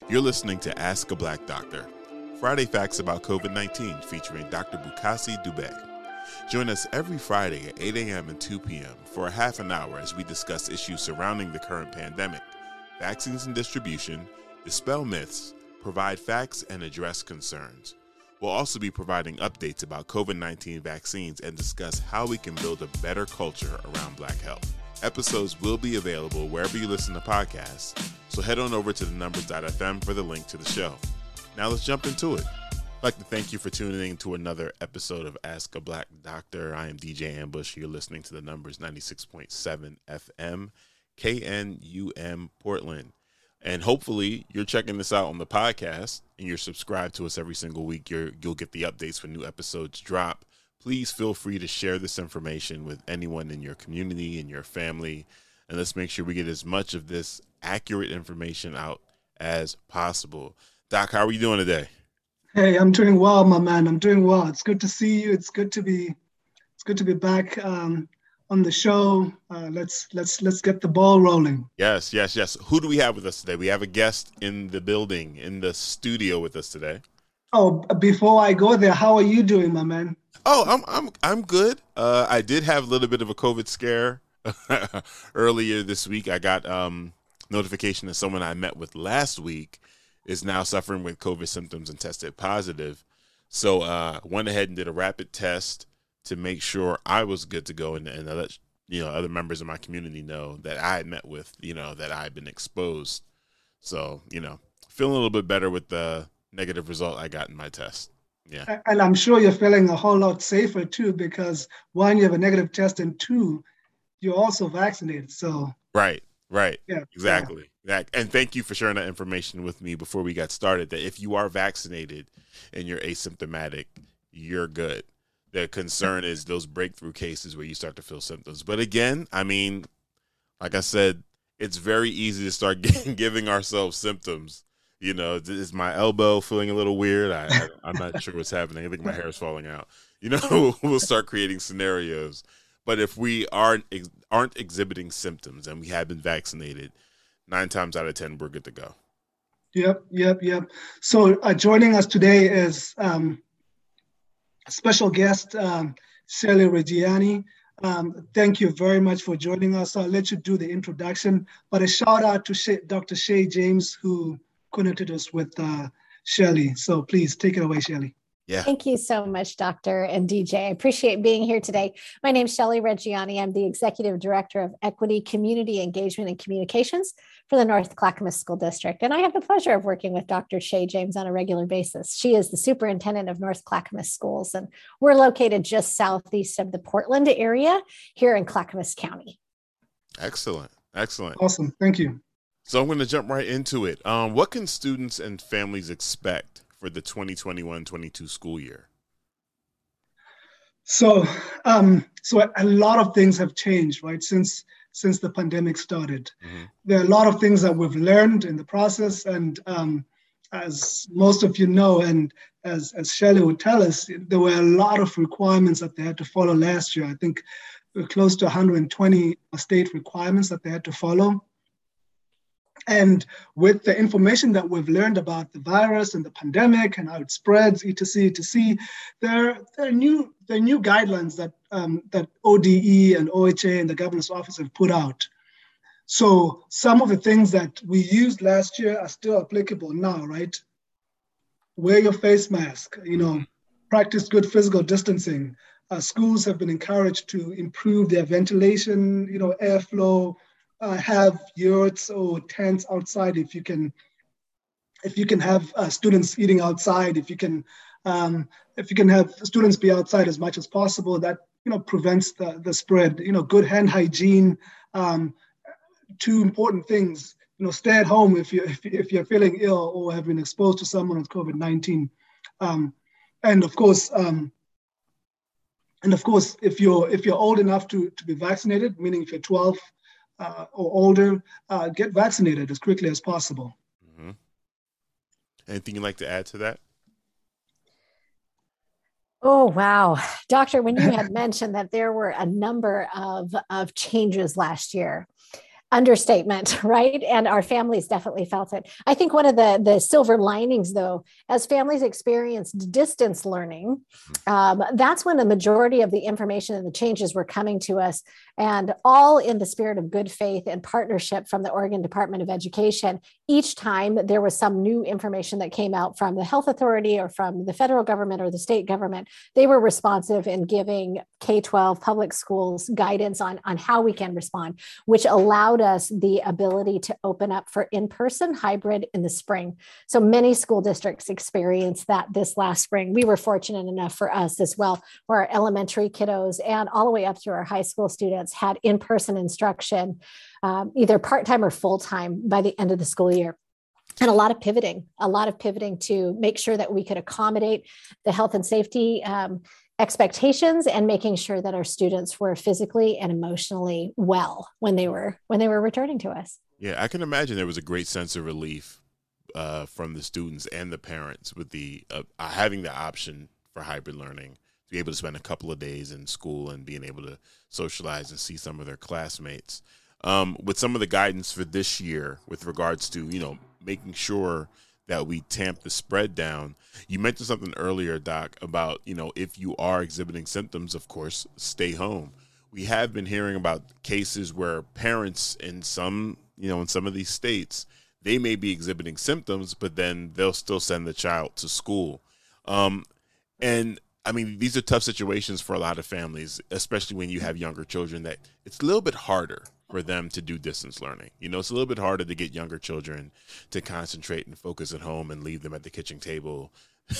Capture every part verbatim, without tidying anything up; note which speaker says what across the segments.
Speaker 1: You're listening to Ask a Black Doctor, Friday Facts about COVID nineteen featuring Doctor Bukasi Dube. Join us every Friday at eight a.m. and two p.m. for a half an hour as we discuss issues surrounding the current pandemic, vaccines and distribution, dispel myths, provide facts, and address concerns. We'll also be providing updates about COVID nineteen vaccines and discuss how we can build a better culture around Black health. Episodes will be available wherever you listen to podcasts, so head on over to the numbers dot f m for the link to the show. Now let's jump into it. I'd like to thank you for tuning in to another episode of Ask a Black Doctor. I am D J Ambush. You're listening to the Numbers ninety-six point seven F M, K N U M Portland. And hopefully you're checking this out on the podcast and you're subscribed to us every single week. You're, you'll get the updates when new episodes drop. Please feel free to share this information with anyone in your community, in your family, and let's make sure we get as much of this accurate information out as possible. Doc, how are you doing today?
Speaker 2: Hey, I'm doing well, my man. I'm doing well. It's good to see you. It's good to be, it's good to be back um, on the show. Uh, let's let's let's get the ball rolling.
Speaker 1: Yes, yes, yes. Who do we have with us today? We have a guest in the building, in the studio with us today.
Speaker 2: Oh, before I go there, how are you doing, my man?
Speaker 1: Oh, I'm I'm I'm good. Uh, I did have a little bit of a COVID scare earlier this week. I got um notification that someone I met with last week is now suffering with COVID symptoms and tested positive. So uh, went ahead and did a rapid test to make sure I was good to go, and, and let you know other members of my community know that I had met with, you know, that I had been exposed. So you know, feeling a little bit better with the negative result I got in my test. Yeah.
Speaker 2: And I'm sure you're feeling a whole lot safer too, because one, you have a negative test, and two, you're also vaccinated. So
Speaker 1: right, right,
Speaker 2: yeah,
Speaker 1: exactly. Yeah. And thank you for sharing that information with me before we got started. That if you are vaccinated and you're asymptomatic, you're good. The concern is those breakthrough cases where you start to feel symptoms. But again, I mean, like I said, it's very easy to start giving ourselves symptoms. You know, is my elbow feeling a little weird? I, I, I'm not sure what's happening. I think my hair is falling out. You know, we'll start creating scenarios. But if we aren't aren't exhibiting symptoms and we have been vaccinated, nine times out of ten, we're good to go.
Speaker 2: Yep, yep, yep. So uh, joining us today is um, a special guest, um, Shirley Reggiani. Um, thank you very much for joining us. I'll let you do the introduction. But a shout out to Shay, Doctor Shay James, who connected us with uh, Shirley. So please take it away, Shirley.
Speaker 1: Yeah.
Speaker 3: Thank you so much, Doctor and D J. I appreciate being here today. My name is Shirley Reggiani. I'm the Executive Director of Equity, Community Engagement, and Communications for the North Clackamas School District. And I have the pleasure of working with Doctor Shay James on a regular basis. She is the Superintendent of North Clackamas Schools, and we're located just southeast of the Portland area here in Clackamas County.
Speaker 1: Excellent. Excellent.
Speaker 2: Awesome. Thank you.
Speaker 1: So I'm going to jump right into it. Um, what can students and families expect for the twenty twenty-one twenty-two school year?
Speaker 2: So, um, so a lot of things have changed, right, since since the pandemic started. Mm-hmm. There are a lot of things that we've learned in the process, and um, as most of you know, and as as Shirley would tell us, there were a lot of requirements that they had to follow last year. I think close to one hundred twenty state requirements that they had to follow. And with the information that we've learned about the virus and the pandemic and how it spreads, et cetera, et cetera, there, there are new there are new guidelines that um, that O D E and O H A and the governor's office have put out. So some of the things that we used last year are still applicable now, right? Wear your face mask, you know, practice good physical distancing. Uh, schools have been encouraged to improve their ventilation, you know, airflow. Uh, have yurts or tents outside if you can. If you can have uh, students eating outside, if you can, um, if you can have students be outside as much as possible, that you know prevents the the spread. You know, good hand hygiene. Um, two important things. You know, stay at home if you if, if you're feeling ill or have been exposed to someone with COVID nineteen, um, and of course. Um, and of course, if you're if you're old enough to to be vaccinated, meaning if you're twelve. Uh, or older, uh, get vaccinated as quickly as possible.
Speaker 1: Mm-hmm. Anything you'd like to add to that?
Speaker 3: Oh, wow. Doctor, when you had mentioned that there were a number of, of changes last year, Understatement, right? And our families definitely felt it. I think one of the, the silver linings, though, as families experienced distance learning, um, that's when the majority of the information and the changes were coming to us, and all in the spirit of good faith and partnership from the Oregon Department of Education. Each time there was some new information that came out from the health authority or from the federal government or the state government, they were responsive in giving K twelve public schools guidance on, on how we can respond, which allowed us the ability to open up for in-person hybrid in the spring. So many school districts experienced that this last spring. We were fortunate enough for us as well, where our elementary kiddos and all the way up to our high school students had in-person instruction, um, either part-time or full-time by the end of the school year. And a lot of pivoting, a lot of pivoting to make sure that we could accommodate the health and safety um, expectations, and making sure that our students were physically and emotionally well when they were when they were returning to us.
Speaker 1: Yeah, I can imagine there was a great sense of relief uh, from the students and the parents with the uh, having the option for hybrid learning, to be able to spend a couple of days in school and being able to socialize and see some of their classmates. Um, with some of the guidance for this year with regards to, you know, making sure that we tamp the spread down. You mentioned something earlier, Doc, about, you know, if you are exhibiting symptoms, of course, stay home. We have been hearing about cases where parents in some, you know, in some of these states, they may be exhibiting symptoms, but then they'll still send the child to school. Um, and I mean, these are tough situations for a lot of families, especially when you have younger children, that it's a little bit harder for them to do distance learning. You know, it's a little bit harder to get younger children to concentrate and focus at home and leave them at the kitchen table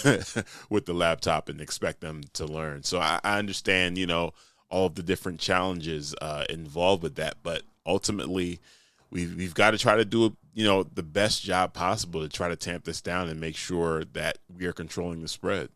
Speaker 1: with the laptop and expect them to learn. So I, I understand, you know, all of the different challenges uh, involved with that. But ultimately, we've, we've got to try to do, you know, the best job possible to try to tamp this down and make sure that we are controlling the spread.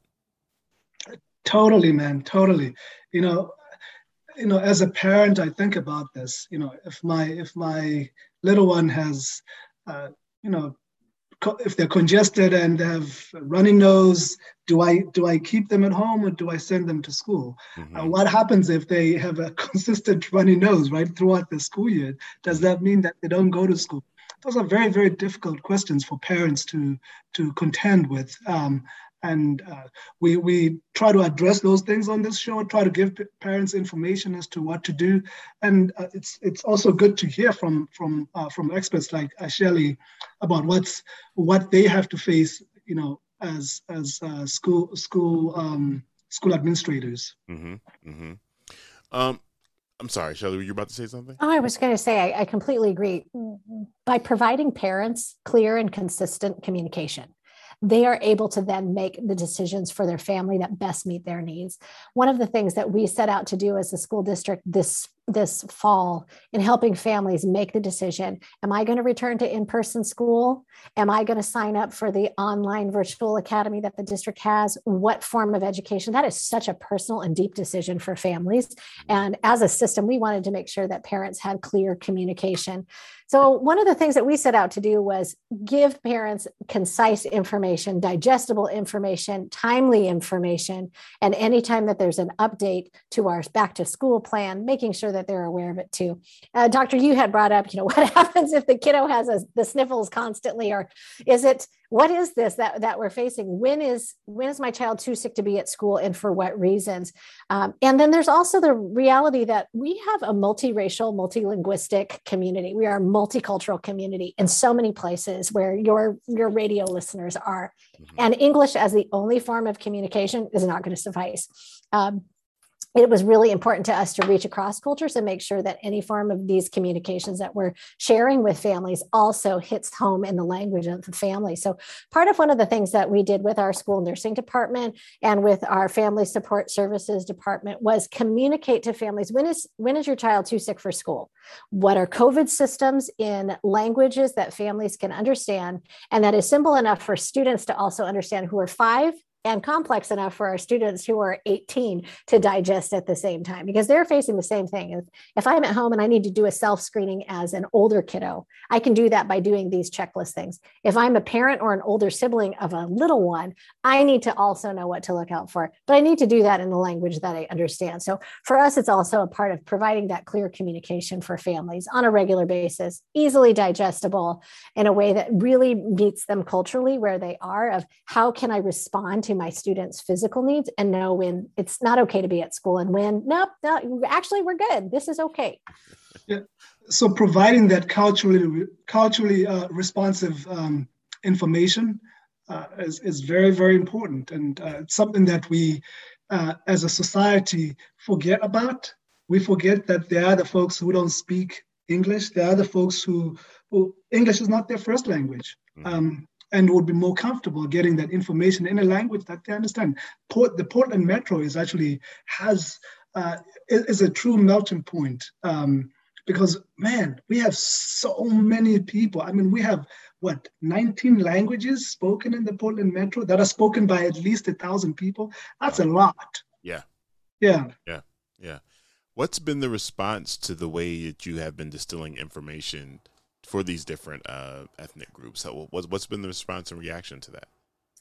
Speaker 2: Totally, man. Totally. You know, you know, as a parent, I think about this. You know, if my if my little one has, uh, you know, co- if they're congested and they have a runny nose, do I do I keep them at home or do I send them to school? Mm-hmm. Uh, what happens if they have a consistent runny nose right throughout the school year? Does that mean that they don't go to school? Those are very, very difficult questions for parents to to contend with. Um, And uh, we we try to address those things on this show, try to give p- parents information as to what to do. And uh, it's it's also good to hear from from uh, from experts like uh, Shelley about what's what they have to face, you know, as as uh, school school um, school administrators.
Speaker 1: Mm-hmm. Mm-hmm. Um, I'm sorry, Shelley, were you about to say something?
Speaker 3: Oh, I was going to say, I, I completely agree. By providing parents clear and consistent communication, they are able to then make the decisions for their family that best meet their needs. One of the things that we set out to do as a school district this this fall in helping families make the decision, am I going to return to in-person school? Am I going to sign up for the online virtual academy that the district has? What form of education? That is such a personal and deep decision for families. And as a system, we wanted to make sure that parents had clear communication. So one of the things that we set out to do was give parents concise information, digestible information, timely information, and anytime that there's an update to our back to school plan, making sure that they're aware of it too. Uh, Doctor, you had brought up, you know, what happens if the kiddo has a, the sniffles constantly, or is it, what is this that, that we're facing? When is, when is my child too sick to be at school and for what reasons? Um, and then there's also the reality that we have a multiracial, multilinguistic community. We are a multicultural community in so many places where your, your radio listeners are. Mm-hmm. And English as the only form of communication is not going to suffice. Um, It was really important to us to reach across cultures and make sure that any form of these communications that we're sharing with families also hits home in the language of the family. So part of one of the things that we did with our school nursing department and with our family support services department was communicate to families, when is, when is your child too sick for school? What are COVID systems in languages that families can understand? And that is simple enough for students to also understand who are five, and complex enough for our students who are eighteen to digest at the same time, because they're facing the same thing. If, if I'm at home and I need to do a self-screening as an older kiddo, I can do that by doing these checklist things. If I'm a parent or an older sibling of a little one, I need to also know what to look out for, but I need to do that in the language that I understand. So for us, it's also a part of providing that clear communication for families on a regular basis, easily digestible in a way that really meets them culturally where they are, of how can I respond to my students' physical needs and know when it's not okay to be at school and when, nope, no, actually we're good. This is okay.
Speaker 2: Yeah. So providing that culturally culturally uh, responsive um, information uh, is, is very, very important. And uh, it's something that we, uh, as a society, forget about. We forget that there are the folks who don't speak English. There are the folks who, who English is not their first language. Mm-hmm. um, and would be more comfortable getting that information in a language that they understand. Port, the Portland Metro is actually has uh, is a true melting point. Um, Because, man, we have so many people. I mean, we have, what, nineteen languages spoken in the Portland Metro that are spoken by at least a thousand people? That's a lot.
Speaker 1: Yeah.
Speaker 2: Yeah.
Speaker 1: Yeah. Yeah. What's been the response to the way that you have been distilling information for these different uh, ethnic groups? What's, what's been the response and reaction to that?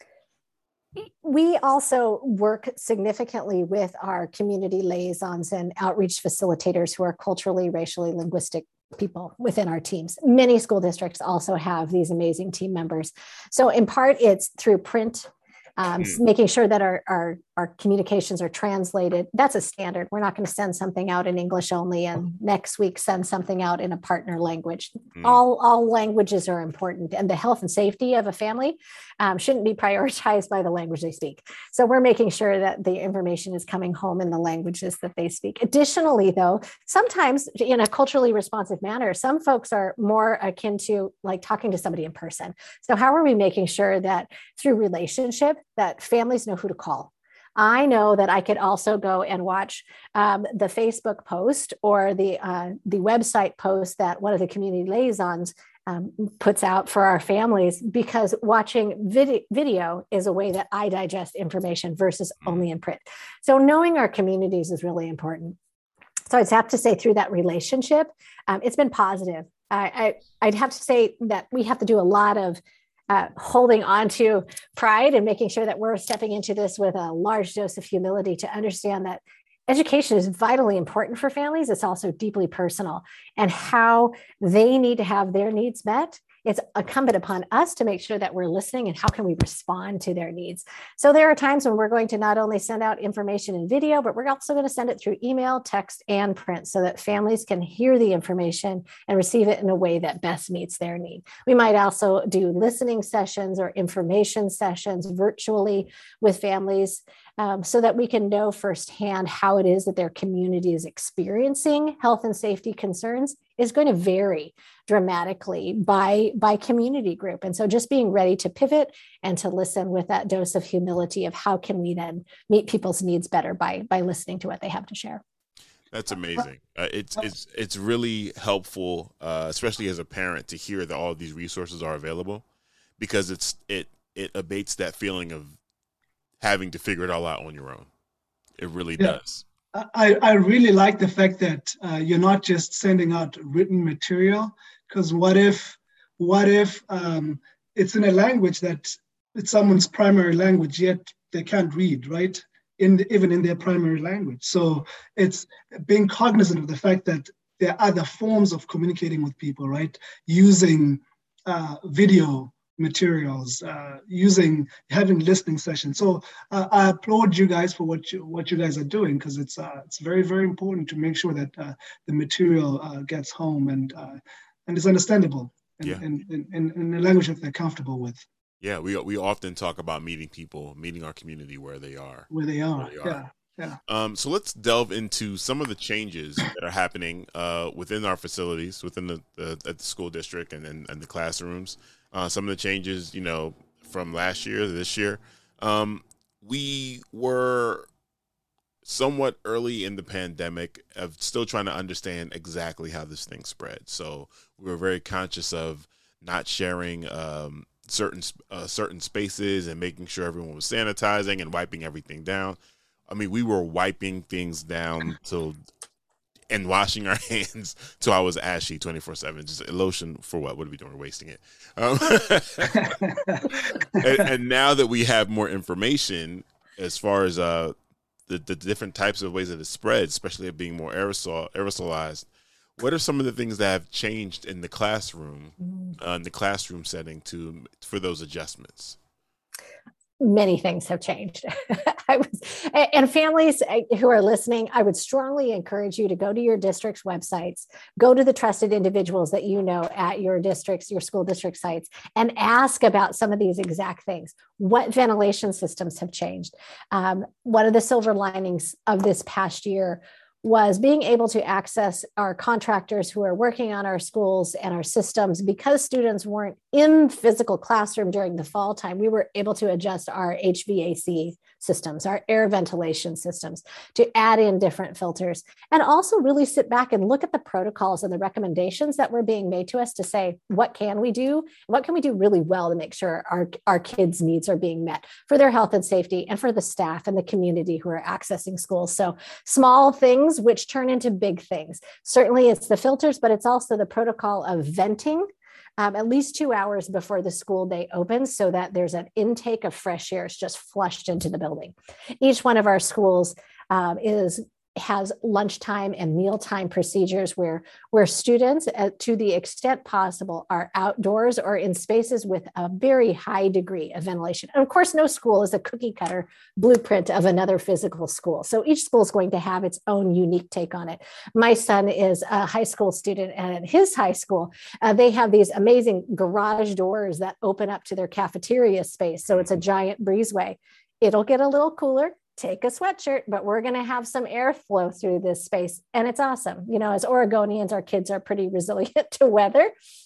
Speaker 3: We also work significantly with our community liaisons and outreach facilitators who are culturally, racially, linguistic people within our teams. Many school districts also have these amazing team members. So in part, it's through print, um, mm. making sure that our, our, our communications are translated. That's a standard. We're not going to send something out in English only and next week send something out in a partner language. Mm. All, all languages are important, and the health and safety of a family um, shouldn't be prioritized by the language they speak. So we're making sure that the information is coming home in the languages that they speak. Additionally, though, sometimes in a culturally responsive manner, some folks are more akin to like talking to somebody in person. So how are we making sure that through relationship that families know who to call? I know that I could also go and watch um, the Facebook post or the uh, the website post that one of the community liaisons um, puts out for our families, because watching vid- video is a way that I digest information versus only in print. So knowing our communities is really important. So I'd have to say through that relationship, um, it's been positive. I, I, I'd have to say that we have to do a lot of Uh, holding on to pride and making sure that we're stepping into this with a large dose of humility to understand that education is vitally important for families. It's also deeply personal, and how they need to have their needs met. It's incumbent upon us to make sure that we're listening and how can we respond to their needs. So there are times when we're going to not only send out information in video, but we're also going to send it through email, text, and print so that families can hear the information and receive it in a way that best meets their need. We might also do listening sessions or information sessions virtually with families um, so that we can know firsthand how it is that their community is experiencing health and safety concerns is going to vary dramatically by, by community group. And so just being ready to pivot and to listen with that dose of humility of how can we then meet people's needs better by, by listening to what they have to share.
Speaker 1: That's amazing. Uh, it's, it's, it's really helpful, uh, especially as a parent, to hear that all of these resources are available, because it's, it, it abates that feeling of having to figure it all out on your own. It really yeah. does.
Speaker 2: I, I really like the fact that uh, you're not just sending out written material, because what if what if um, it's in a language that it's someone's primary language, yet they can't read, right? In the, even in their primary language. So it's being cognizant of the fact that there are other forms of communicating with people, right? Using uh, video materials, uh, using having listening sessions. So uh, I applaud you guys for what you what you guys are doing, because it's uh, it's very, very important to make sure that uh, the material uh, gets home and uh, and is understandable in,
Speaker 1: yeah.
Speaker 2: in, in, in, in a language that they're comfortable with.
Speaker 1: Yeah, we we often talk about meeting people, meeting our community where they are.
Speaker 2: Where they are,
Speaker 1: where they are.
Speaker 2: yeah. Yeah.
Speaker 1: Um, so let's delve into some of the changes that are happening uh, within our facilities, within the, the at the school district and, and, and the classrooms. Uh, some of the changes, you know, from last year to this year. Um, we were somewhat early in the pandemic of still trying to understand exactly how this thing spread. So we were very conscious of not sharing um, certain uh, certain spaces and making sure everyone was sanitizing and wiping everything down. I mean, we were wiping things down till and washing our hands till I was ashy twenty-four seven. Just lotion for what? What are we doing? We're wasting it. Um, and, and now that we have more information as far as uh, the, the different types of ways that it spreads, especially it being more aerosol aerosolized, what are some of the things that have changed in the classroom, uh, in the classroom setting to for those adjustments?
Speaker 3: Many things have changed. I was, and families who are listening, I would strongly encourage you to go to your district's websites, go to the trusted individuals that you know at your districts, your school district sites, and ask about some of these exact things. What ventilation systems have changed? Um, one of the silver linings of this past year was being able to access our contractors who are working on our schools and our systems. Because students weren't in physical classroom during the fall time, we were able to adjust our H V A C systems, our air ventilation systems, to add in different filters, and also really sit back and look at the protocols and the recommendations that were being made to us to say, what can we do? What can we do really well to make sure our, our kids' needs are being met for their health and safety and for the staff and the community who are accessing schools? So small things which turn into big things. Certainly it's the filters, but it's also the protocol of venting um, at least two hours before the school day opens so that there's an intake of fresh air. It's just flushed into the building. Each one of our schools um, is has lunchtime and mealtime procedures where, where students, uh, to the extent possible, are outdoors or in spaces with a very high degree of ventilation. And of course, no school is a cookie cutter blueprint of another physical school. So each school is going to have its own unique take on it. My son is a high school student, and at his high school, uh, they have these amazing garage doors that open up to their cafeteria space. So it's a giant breezeway. It'll get a little cooler. Take a sweatshirt, but we're going to have some airflow through this space. And it's awesome. You know, as Oregonians, our kids are pretty resilient to weather.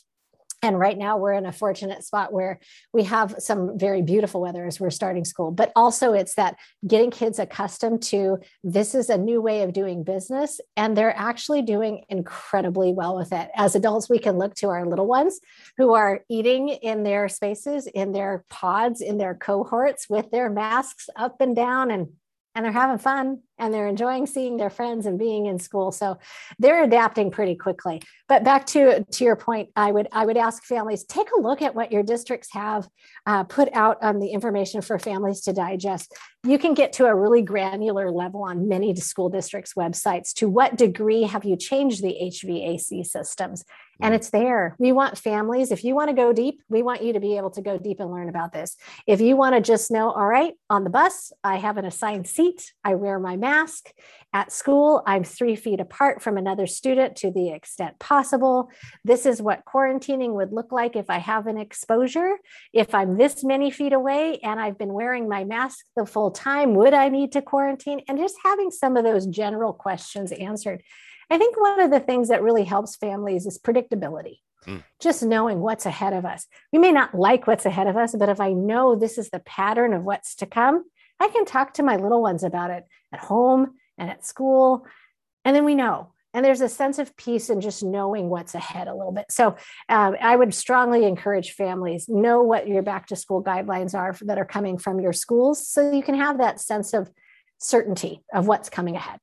Speaker 3: And right now we're in a fortunate spot where we have some very beautiful weather as we're starting school, but also it's that getting kids accustomed to this is a new way of doing business. And they're actually doing incredibly well with it. As adults, we can look to our little ones who are eating in their spaces, in their pods, in their cohorts with their masks up and down, and and they're having fun and they're enjoying seeing their friends and being in school. So they're adapting pretty quickly. But back to, to your point, I would, I would ask families, take a look at what your districts have uh, put out on the information for families to digest. You can get to a really granular level on many school districts' websites. To what degree have you changed the H V A C systems? And it's there. We want families, if you want to go deep, we want you to be able to go deep and learn about this. If you want to just know, all right, on the bus, I have an assigned seat, I wear my mask. At school, I'm three feet apart from another student to the extent possible. This is what quarantining would look like if I have an exposure. If I'm this many feet away and I've been wearing my mask the full time, would I need to quarantine? And just having some of those general questions answered. I think one of the things that really helps families is predictability. Mm. Just knowing what's ahead of us. We may not like what's ahead of us, but if I know this is the pattern of what's to come, I can talk to my little ones about it at home and at school. And then we know. And there's a sense of peace in just knowing what's ahead a little bit. So um, I would strongly encourage families, know what your back to school guidelines are that are coming from your schools so you can have that sense of certainty of what's coming ahead.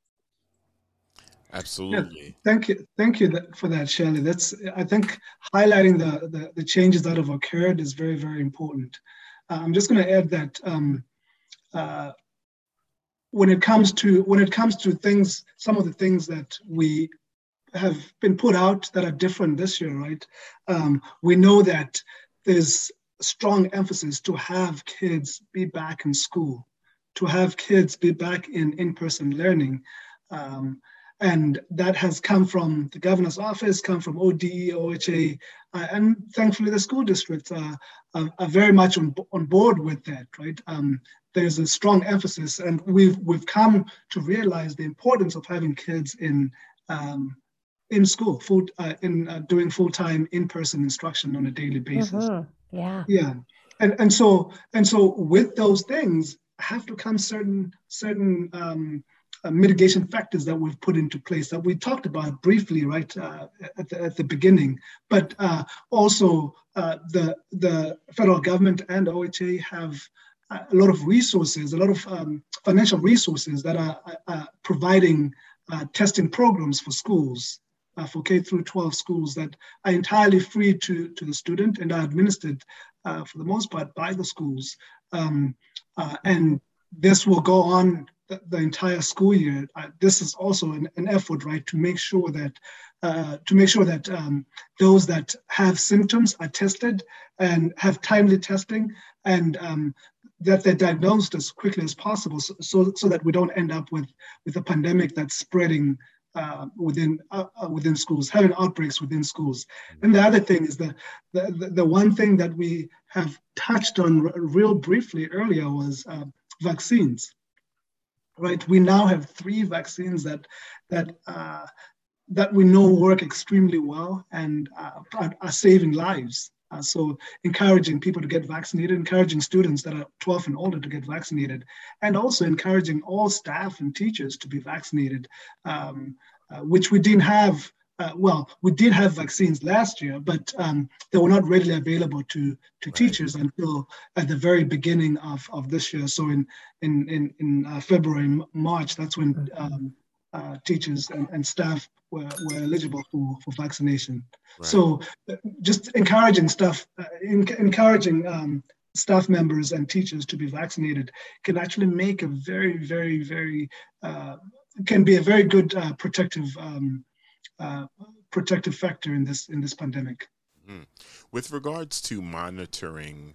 Speaker 1: Absolutely.
Speaker 2: Yeah, thank you. Thank you for that, Shelley. That's, I think highlighting the, the, the changes that have occurred is very, very important. Uh, I'm just going to add that um, uh, when it comes to when it comes to things, some of the things that we have been put out that are different this year, right? Um, we know that there's strong emphasis to have kids be back in school, to have kids be back in in-person learning. Um, And that has come from the governor's office, come from O D E, O H A, uh, and thankfully the school districts are, are, are very much on, on board with that, right? Um, there's a strong emphasis, and we've we've come to realize the importance of having kids in um, in school, full, uh, in uh, doing full-time in-person instruction on a daily basis.
Speaker 3: Mm-hmm. Yeah,
Speaker 2: yeah, and and so and so with those things have to come certain certain. Um, uh, mitigation factors that we've put into place that we talked about briefly, right, uh, at, the, at the beginning. But uh, also uh, the, the federal government and O H A have a lot of resources, a lot of um, financial resources that are, are providing uh, testing programs for schools, uh, for K through twelve schools that are entirely free to, to the student and are administered uh, for the most part by the schools. Um, uh, and this will go on the, the entire school year. Uh, this is also an, an effort, right, to make sure that uh, to make sure that um, those that have symptoms are tested and have timely testing, and um, that they're diagnosed as quickly as possible, so, so, so that we don't end up with, with a pandemic that's spreading uh, within uh, within schools, having outbreaks within schools. And the other thing is the, the, the one thing that we have touched on r- real briefly earlier was uh, vaccines, right? We now have three vaccines that, that, uh, that we know work extremely well and uh, are, are saving lives. Uh, so encouraging people to get vaccinated, encouraging students that are twelve and older to get vaccinated, and also encouraging all staff and teachers to be vaccinated, um, uh, which we didn't have. Uh, well, we did have vaccines last year, but um, they were not readily available to, to right. teachers until at the very beginning of, of this year. So in in in, in uh, February, March, that's when um, uh, teachers and, and staff were, were eligible for, for vaccination. Right. So uh, just encouraging staff, uh, in, encouraging um, staff members and teachers to be vaccinated can actually make a very, very, very, uh, can be a very good uh, protective um, uh, protective factor in this in this pandemic.
Speaker 1: Mm-hmm. With regards to monitoring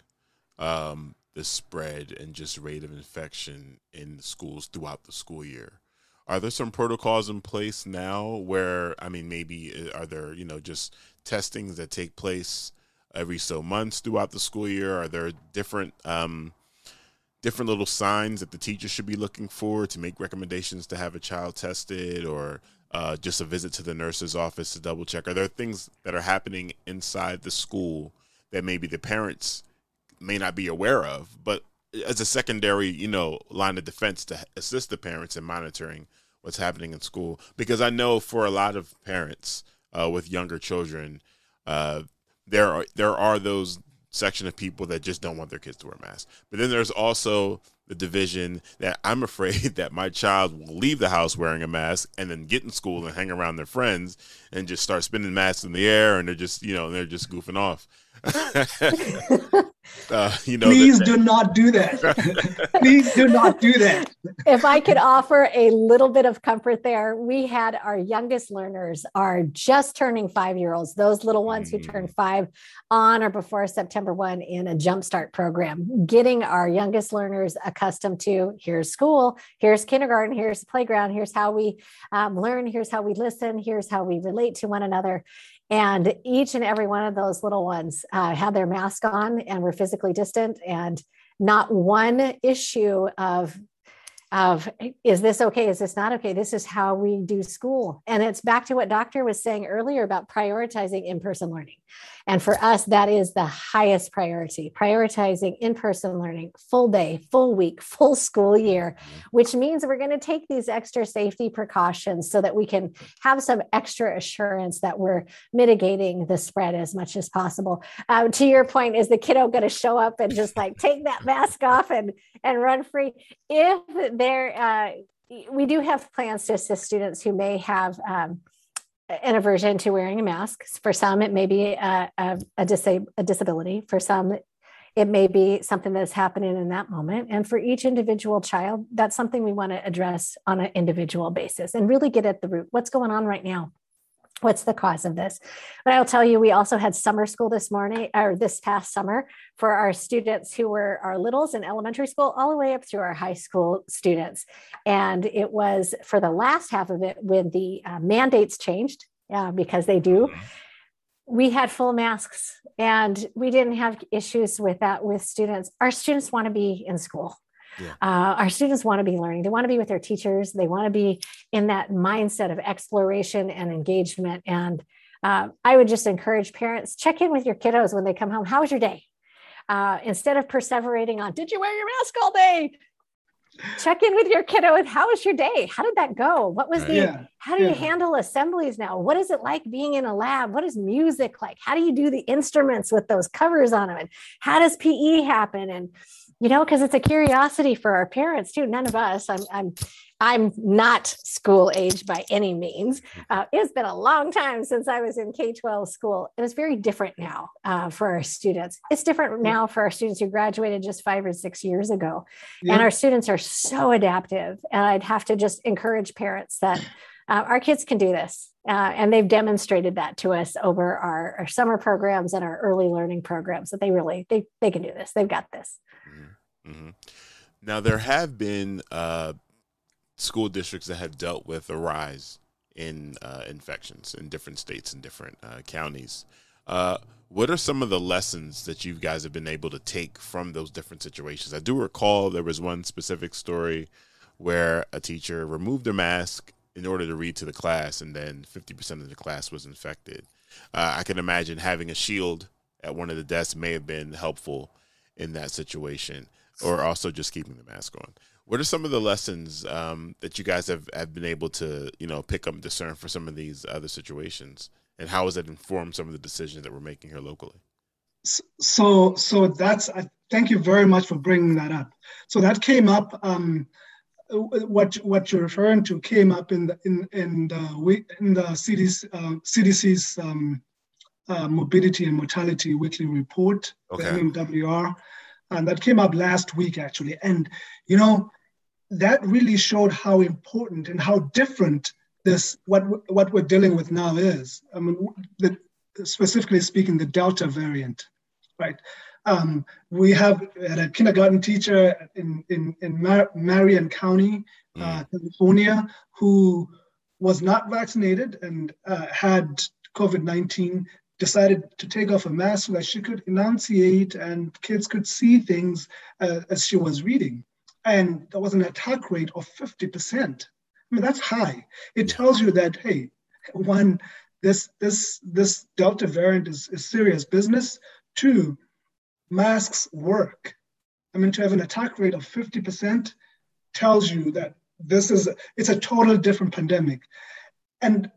Speaker 1: um, the spread and just rate of infection in schools throughout the school year, are there some protocols in place now where, I mean, maybe are there, you know, just testings that take place every so months throughout the school year? Are there different um, different little signs that the teacher should be looking for to make recommendations to have a child tested, or uh, just a visit to the nurse's office to double check? Are there things that are happening inside the school that maybe the parents may not be aware of, but as a secondary, you know, line of defense to assist the parents in monitoring what's happening in school? Because I know for a lot of parents uh, with younger children, uh, there are there are those section of people that just don't want their kids to wear masks. But then there's also the division that I'm afraid that my child will leave the house wearing a mask and then get in school and hang around their friends and just start spinning masks in the air, and they're just, you know, they're just goofing off. uh, you know,
Speaker 2: Please
Speaker 1: that,
Speaker 2: do not do that. Please do not do that.
Speaker 3: If I could offer a little bit of comfort there, we had our youngest learners are just turning five-year-olds, those little ones who turn five on or before September first in a Jumpstart program, getting our youngest learners accustomed to here's school, here's kindergarten, here's the playground, here's how we um, learn, here's how we listen, here's how we relate to one another. And each and every one of those little ones uh, had their mask on and were physically distant, and not one issue of, of, is this okay? Is this not okay? This is how we do school. And it's back to what Doctor was saying earlier about prioritizing in-person learning. And for us, that is the highest priority, prioritizing in-person learning, full day, full week, full school year, which means we're going to take these extra safety precautions so that we can have some extra assurance that we're mitigating the spread as much as possible. Um, to your point, is the kiddo going to show up and just like take that mask off and, and run free? If they're, uh, we do have plans to assist students who may have um, an aversion to wearing a mask. For some, it may be a, a, a, disa- a disability. For some, it may be something that's happening in that moment. And for each individual child, that's something we want to address on an individual basis and really get at the root. What's going on right now? What's the cause of this? But I'll tell you, we also had summer school this morning, or this past summer, for our students who were our littles in elementary school, all the way up through our high school students. And it was for the last half of it when the uh, mandates changed, uh, because they do. We had full masks, and we didn't have issues with that with students. Our students want to be in school. Yeah. Uh, our students want to be learning. They want to be with their teachers. They want to be in that mindset of exploration and engagement. And uh, I would just encourage parents, check in with your kiddos when they come home. How was your day? Uh, instead of perseverating on, did you wear your mask all day? check in with your kiddo with how was your day? How did that go? What was the, yeah. how do you yeah. handle assemblies now? What is it like being in a lab? What is music like? How do you do the instruments with those covers on them? And how does P E happen? And, you know, because it's a curiosity for our parents too. None of us, I'm, I'm, I'm not school age by any means. Uh, it's been a long time since I was in K twelve school. It was very different now uh, for our students. It's different now for our students who graduated just five or six years ago. Yeah. And our students are so adaptive. And I'd have to just encourage parents that uh, our kids can do this. Uh, and they've demonstrated that to us over our, our summer programs and our early learning programs, that they really, they, they can do this. They've got this.
Speaker 1: Mm-hmm. Mm-hmm. Now, there have been uh, school districts that have dealt with a rise in uh, infections in different states and different uh, counties. Uh, what are some of the lessons that you guys have been able to take from those different situations? I do recall there was one specific story where a teacher removed their mask in order to read to the class, and then fifty percent of the class was infected. Uh, I can imagine having a shield at one of the desks may have been helpful in that situation, or also just keeping the mask on. What are some of the lessons um, that you guys have, have been able to, you know, pick up and discern for some of these other situations? And how has that informed some of the decisions that we're making here locally?
Speaker 2: So, so that's, uh, thank you very much for bringing that up. So that came up, um, what what you're referring to came up in the, in, in the, in the C D C, uh, C D C's um, uh, Morbidity and Mortality Weekly Report, okay. The M M W R. And that came up last week, actually. And, you know, that really showed how important and how different this, what what we're dealing with now is. I mean, the, specifically speaking, the Delta variant, right? Um, we have had a kindergarten teacher in, in, in Mar- Marion County, uh, mm. California, who was not vaccinated and uh, had COVID nineteen, decided to take off a mask so that she could enunciate and kids could see things uh, as she was reading. And there was an attack rate of fifty percent. I mean, that's high. It tells you that, hey, one, this this this Delta variant is, is serious business. Two, masks work. I mean, to have an attack rate of fifty percent tells you that this is, it's a totally different pandemic. And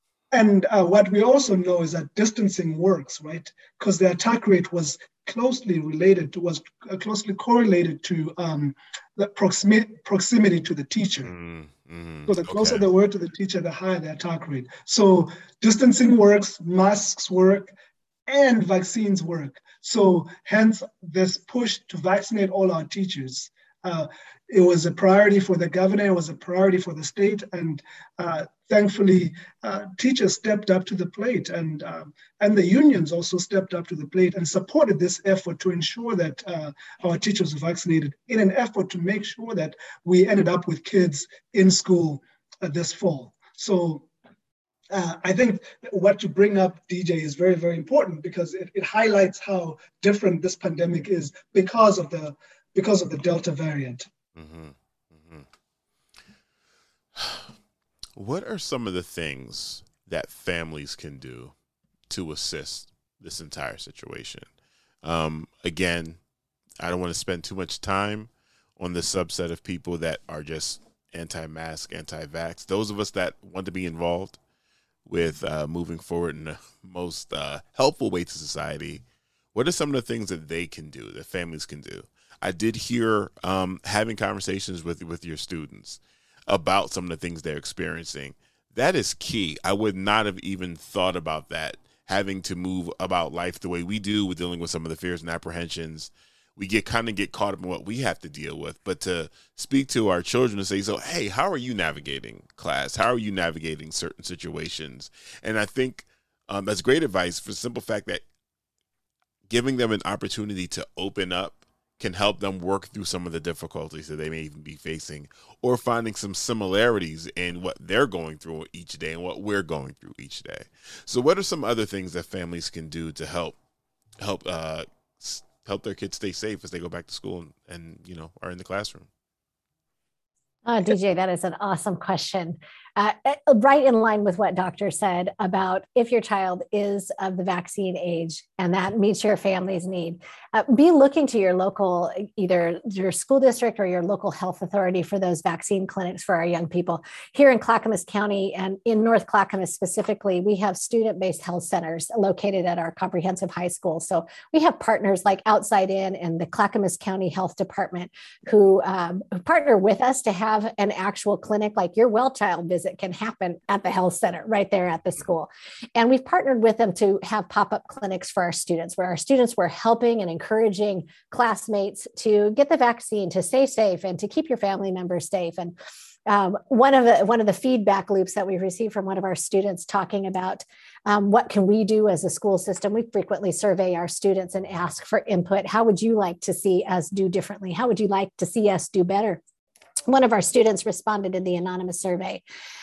Speaker 2: And uh, what we also know is that distancing works, right? Because the attack rate was closely related to, was uh, closely correlated to um, the proximity proximity to the teacher. Mm, mm, so the closer okay. they were to the teacher, the higher the attack rate. So distancing works, masks work, and vaccines work. So hence this push to vaccinate all our teachers. Uh, it was a priority for the governor, it was a priority for the state, and uh, thankfully, uh, teachers stepped up to the plate, and uh, and the unions also stepped up to the plate and supported this effort to ensure that uh, our teachers were vaccinated in an effort to make sure that we ended up with kids in school uh, this fall. So uh, I think what you bring up, D J, is very, very important because it, it highlights how different this pandemic is because of the because of the Delta variant. Mm-hmm. Mm-hmm.
Speaker 1: What are some of the things that families can do to assist this entire situation? Um, again, I don't want to spend too much time on the subset of people that are just anti-mask, anti-vax. Those of us that want to be involved with uh, moving forward in the most uh, helpful way to society, what are some of the things that they can do, that families can do? I did hear um, having conversations with with your students about some of the things they're experiencing. That is key. I would not have even thought about that, having to move about life the way we do with dealing with some of the fears and apprehensions. We get kind of get caught up in what we have to deal with, but to speak to our children and say, so, hey, how are you navigating class? How are you navigating certain situations? And I think um, that's great advice for the simple fact that giving them an opportunity to open up can help them work through some of the difficulties that they may even be facing, or finding some similarities in what they're going through each day and what we're going through each day. So what are some other things that families can do to help help uh, help their kids stay safe as they go back to school and, and you know, are in the classroom?
Speaker 3: Oh, D J, that is an awesome question. Uh, right in line with what Doctor said about if your child is of the vaccine age and that meets your family's need, uh, be looking to your local, either your school district or your local health authority for those vaccine clinics for our young people. Here in Clackamas County and in North Clackamas specifically, we have student-based health centers located at our comprehensive high school. So we have partners like Outside In and the Clackamas County Health Department who, um, who partner with us to have an actual clinic, like your well child visit can happen at the health center right there at the school. And we've partnered with them to have pop-up clinics for our students, where our students were helping and encouraging classmates to get the vaccine, to stay safe, and to keep your family members safe. And um, one of the one of the feedback loops that we received from one of our students talking about um, what can we do as a school system. We frequently survey our students and ask for input. How would you like to see us do differently? How would you like to see us do better? One of our students responded in the anonymous survey,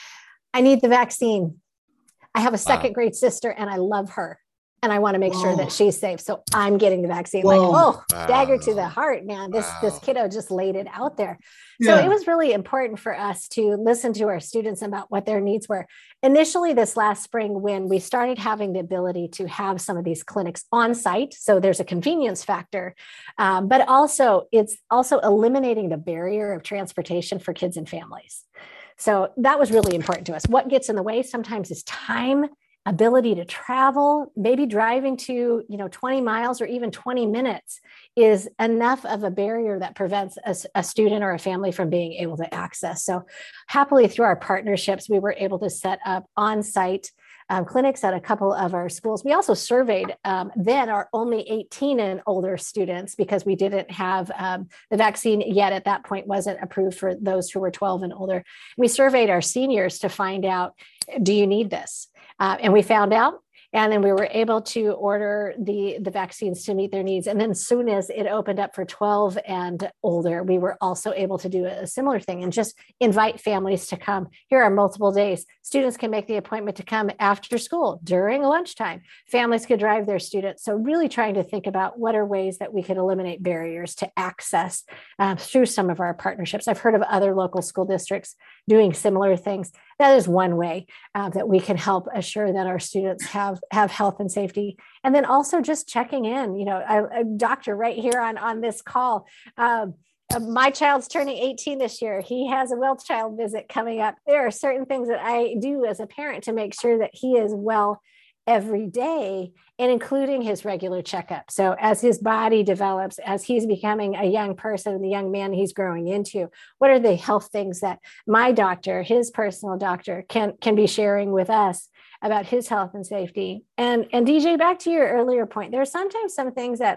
Speaker 3: I need the vaccine. I have a second wow. grade sister and I love her. And I want to make Whoa. sure that she's safe. So I'm getting the vaccine. Whoa. Like, oh, wow. dagger to the heart, man. This, wow. this kiddo just laid it out there. So yeah. it was really important for us to listen to our students about what their needs were. Initially this last spring, when we started having the ability to have some of these clinics on site, so there's a convenience factor, um, but also it's also eliminating the barrier of transportation for kids and families. So that was really important to us. What gets in the way sometimes is time, ability to travel. Maybe driving to, you know, twenty miles or even twenty minutes is enough of a barrier that prevents a, a student or a family from being able to access. So happily, through our partnerships, we were able to set up on-site um, clinics at a couple of our schools. We also surveyed um, then our only eighteen and older students, because we didn't have um, the vaccine yet at that point wasn't approved for those who were twelve and older. We surveyed our seniors to find out, do you need this? Uh, and we found out, and then we were able to order the, the vaccines to meet their needs. And then as soon as it opened up for twelve and older, we were also able to do a similar thing and just invite families to come. Here are multiple days. Students can make the appointment to come after school, during lunchtime. Families could drive their students. So really trying to think about what are ways that we could eliminate barriers to access uh, through some of our partnerships. I've heard of other local school districts doing similar things. That is one way uh, that we can help assure that our students have, have health and safety. And then also just checking in, you know, a, a doctor right here on, on this call. Um, my child's turning eighteen this year. He has a well child visit coming up. There are certain things that I do as a parent to make sure that he is well every day, and including his regular checkup. So as his body develops, as he's becoming a young person, the young man he's growing into, what are the health things that my doctor, his personal doctor, can, can be sharing with us about his health and safety? And, and D J, back to your earlier point, there are sometimes some things that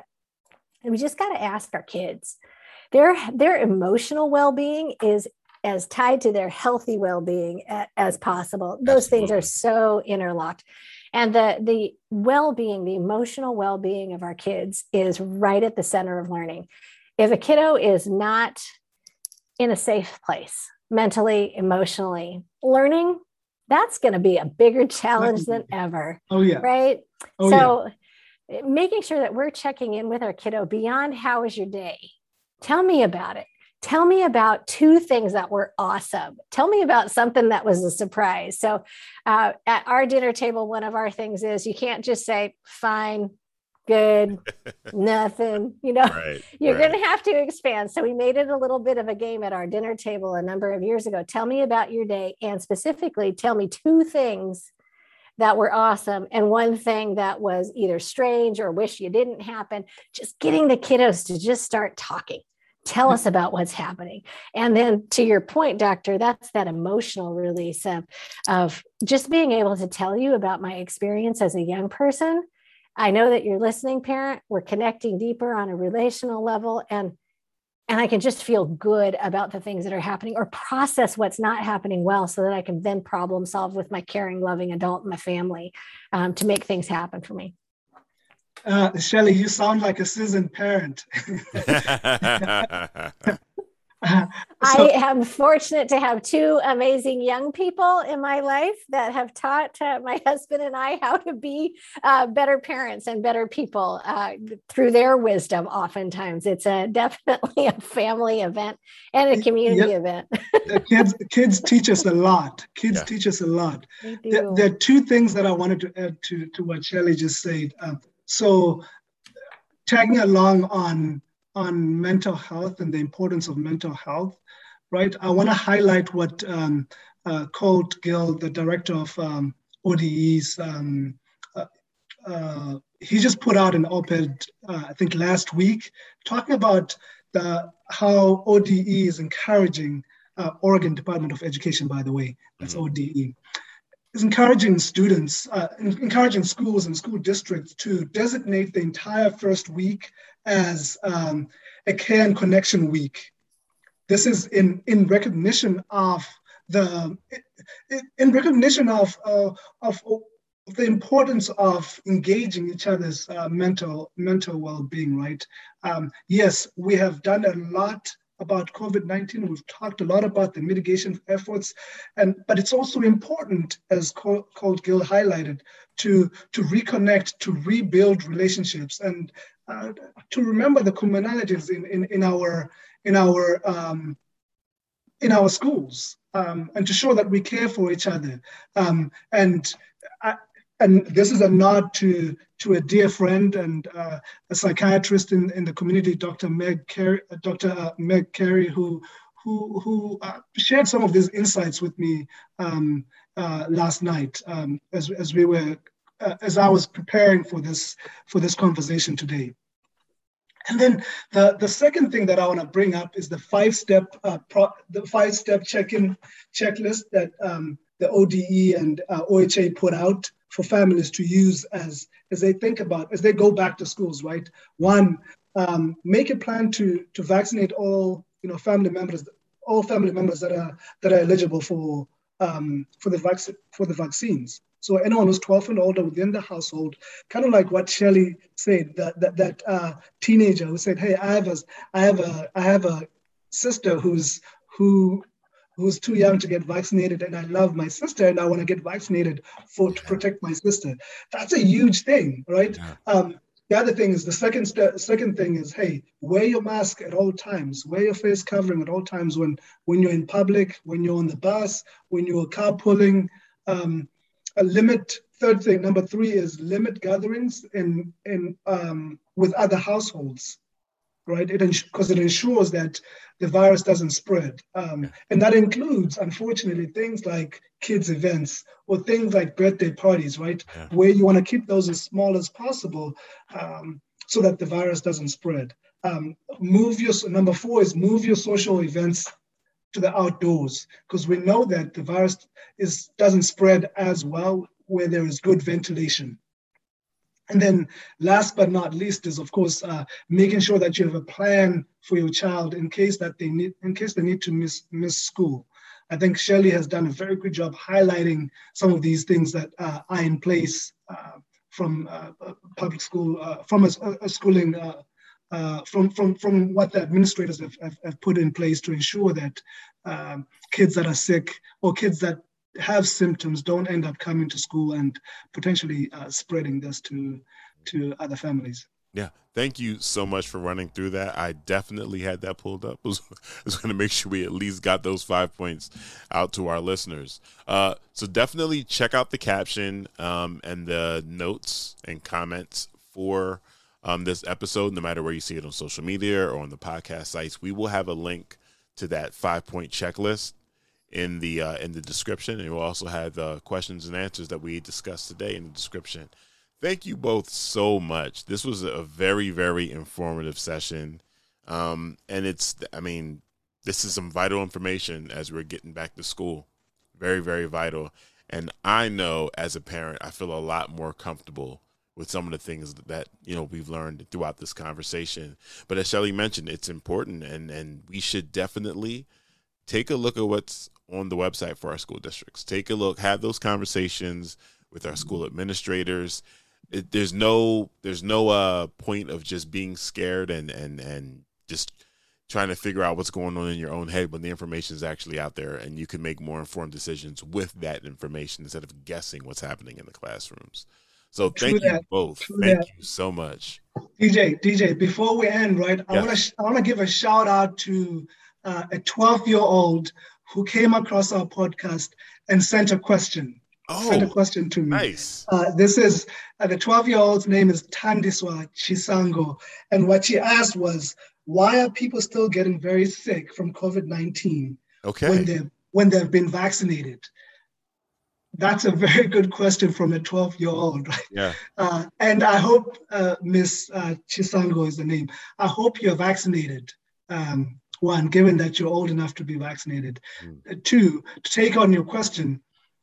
Speaker 3: we just got to ask our kids. Their, their emotional well-being is as tied to their healthy well-being as possible. Those Absolutely. Things are so interlocked. And the, the well-being, the emotional well-being of our kids is right at the center of learning. If a kiddo is not in a safe place, mentally, emotionally, learning, that's going to be a bigger challenge than ever.
Speaker 2: Oh, yeah.
Speaker 3: Right?
Speaker 2: Oh,
Speaker 3: so yeah. Making sure that we're checking in with our kiddo beyond how was your day? Tell me about it. Tell me about two things that were awesome. Tell me about something that was a surprise. So uh, at our dinner table, one of our things is you can't just say, fine, good, nothing, you know, right, you're right. going to have to expand. So we made it a little bit of a game at our dinner table a number of years ago. Tell me about your day, and specifically tell me two things that were awesome and one thing that was either strange or wish you didn't happen. Just getting the kiddos to just start talking. Tell us about what's happening. And then to your point, doctor, that's that emotional release of, of just being able to tell you about my experience as a young person. I know that you're listening, parent. We're connecting deeper on a relational level, and, and I can just feel good about the things that are happening, or process what's not happening well, so that I can then problem solve with my caring, loving adult in my family um, to make things happen for me.
Speaker 2: Uh, Shelly, you sound like a seasoned parent. uh,
Speaker 3: I am fortunate to have two amazing young people in my life that have taught uh, my husband and I how to be uh, better parents and better people uh, through their wisdom. Oftentimes, it's a definitely a family event and a community yep. event.
Speaker 2: the kids, kids teach us a lot. Kids yeah. teach us a lot.
Speaker 3: They do.
Speaker 2: There, there are two things that I wanted to add to, to what Shelley just said. Um, so, tagging along on on mental health and the importance of mental health. Right, I want to highlight what um, uh, Colt Gill, the director of um, O D Es, um, uh, uh, he just put out an op-ed, uh, I think last week, talking about the how O D E is encouraging, uh, Oregon Department of Education, by the way, that's mm-hmm. O D E, is encouraging students, uh, encouraging schools and school districts to designate the entire first week as um, a care and connection week. This is in, in recognition of the in recognition of, uh, of of the importance of engaging each other's uh, mental mental well-being. Right? Um, yes, we have done a lot about COVID nineteen. We've talked a lot about the mitigation efforts, and but it's also important, as Colt Gill highlighted, to to reconnect, to rebuild relationships, and uh, to remember the commonalities in in, in our in our um, in our schools, um, and to show that we care for each other. Um, and I, and this is a nod to to a dear friend and uh, a psychiatrist in, in the community, Doctor Meg Carey, Doctor Uh, Meg Carey, who who who uh, shared some of these insights with me um, uh, last night um, as as we were uh, as I was preparing for this for this conversation today. And then the, the second thing that I want to bring up is the five-step uh, pro, the five-step check-in checklist that um, the O D E and uh, O H A put out for families to use as as they think about as they go back to schools. Right, one, um, make a plan to to vaccinate all you know family members, all family members that are that are eligible for um, for the vac- for the vaccines. So anyone who's twelve and older within the household, kind of like what Shelley said, that that that uh, teenager who said, "Hey, I have a, I have a, I have a sister who's who who's too young to get vaccinated, and I love my sister, and I want to get vaccinated for to protect my sister." That's a huge thing, right? Yeah. Um, the other thing is the second st- second thing is, hey, wear your mask at all times, wear your face covering at all times when when you're in public, when you're on the bus, when you're carpooling. Um, A limit, third thing, number three is limit gatherings in, in um, with other households, right? It because it ensures that the virus doesn't spread. Um, and that includes, unfortunately, things like kids' events or things like birthday parties, right? Yeah. Where you want to keep those as small as possible um, so that the virus doesn't spread. Um, move your, number four is move your social events to the outdoors, because we know that the virus is doesn't spread as well where there is good ventilation. And then last but not least is, of course, uh, making sure that you have a plan for your child in case that they need in case they need to miss miss school. I think Shelley has done a very good job highlighting some of these things that uh, are in place uh, from uh, public school, uh, from a, a schooling uh, Uh, from from from what the administrators have, have, have put in place to ensure that um, kids that are sick or kids that have symptoms don't end up coming to school and potentially uh, spreading this to to other families.
Speaker 1: Yeah, thank you so much for running through that. I definitely had that pulled up. I was, I was going to make sure we at least got those five points out to our listeners. Uh, so definitely check out the caption um, and the notes and comments for Um, this episode, no matter where you see it on social media or on the podcast sites. We will have a link to that five-point checklist in the uh, in the description, and we'll also have the questions and answers that we discussed today in the description. Thank you both so much. This was a very, very informative session, um, and it's, I mean, this is some vital information as we're getting back to school. Very, very vital. And I know as a parent, I feel a lot more comfortable with some of the things that, you know, we've learned throughout this conversation. But as Shelley mentioned, it's important, and, and we should definitely take a look at what's on the website for our school districts. Take a look, have those conversations with our school administrators. It, there's no there's no uh, point of just being scared and, and, and just trying to figure out what's going on in your own head when the information is actually out there, and you can make more informed decisions with that information instead of guessing what's happening in the classrooms. So thank
Speaker 2: True
Speaker 1: you
Speaker 2: that.
Speaker 1: both.
Speaker 2: True
Speaker 1: Thank
Speaker 2: that.
Speaker 1: you so much.
Speaker 2: D J, D J, before we end, right, I
Speaker 1: Yes.
Speaker 2: want to I want to give a shout out to uh, a twelve-year-old who came across our podcast and sent a question.
Speaker 1: Oh,
Speaker 2: sent a question to me.
Speaker 1: Nice.
Speaker 2: Uh, this is uh, the twelve-year-old's name is Tandiswa Chisango, and what she asked was, why are people still getting very sick from COVID nineteen
Speaker 1: Okay.
Speaker 2: when they when they've been vaccinated? That's a very good question from a twelve-year-old, right?
Speaker 1: Yeah.
Speaker 2: Uh, and I hope, uh, Miss uh, Chisango is the name. I hope you're vaccinated. Um, one, given that you're old enough to be vaccinated.
Speaker 1: Mm.
Speaker 2: Uh, two, to take on your question,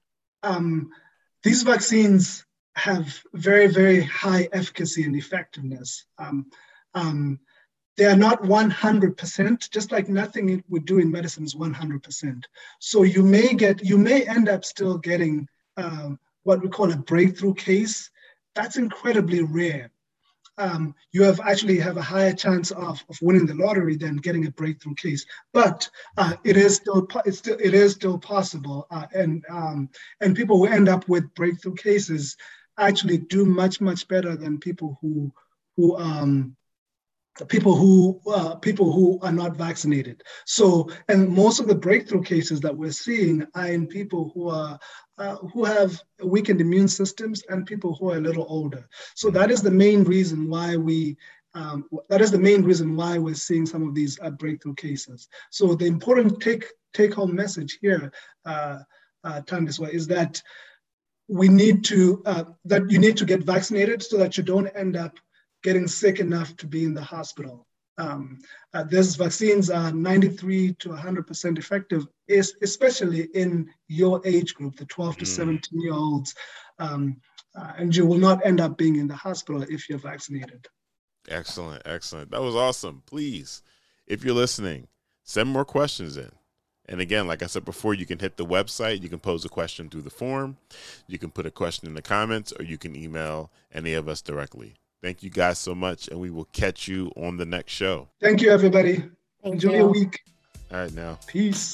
Speaker 2: um, these vaccines have very, very high efficacy and effectiveness. Um, um, they are not one hundred percent, just like nothing we do in medicine is one hundred percent. So you may get, you may end up still getting uh, what we call a breakthrough case. That's incredibly rare. Um, you have actually have a higher chance of, of winning the lottery than getting a breakthrough case. But uh, it is still it's still it is still possible, uh, and um, and people who end up with breakthrough cases actually do much much better than people who who um, people who uh, people who are not vaccinated. So, and most of the breakthrough cases that we're seeing are in people who are uh, who have weakened immune systems and people who are a little older. So that is the main reason why we um, that is the main reason why we're seeing some of these uh, breakthrough cases. So the important take take home message here, uh, uh, Tandiswa, is that we need to uh, that you need to get vaccinated so that you don't end up getting sick enough to be in the hospital. Um, uh, these vaccines are ninety-three to one hundred percent effective, is, especially in your age group, the twelve to seventeen year olds. Um, uh, and you will not end up being in the hospital if you're vaccinated.
Speaker 1: Excellent. Excellent. That was awesome. Please, if you're listening, send more questions in. And again, like I said before, you can hit the website. You can pose a question through the form. You can put a question in the comments, or you can email any of us directly. Thank you guys so much, and we will catch you on the next show.
Speaker 2: Thank you, everybody.
Speaker 3: Thank
Speaker 2: Enjoy
Speaker 3: you.
Speaker 2: your week.
Speaker 1: All right, now.
Speaker 2: Peace.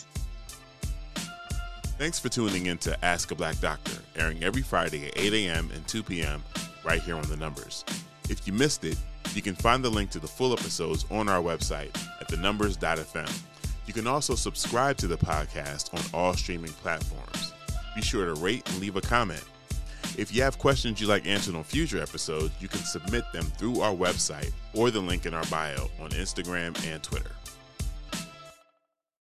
Speaker 1: Thanks for tuning in to Ask a Black Doctor, airing every Friday at eight a.m. and two p.m. right here on The Numbers. If you missed it, you can find the link to the full episodes on our website at the numbers dot f m. You can also subscribe to the podcast on all streaming platforms. Be sure to rate and leave a comment. If you have questions you'd like answered on future episodes, you can submit them through our website or the link in our bio on Instagram and Twitter.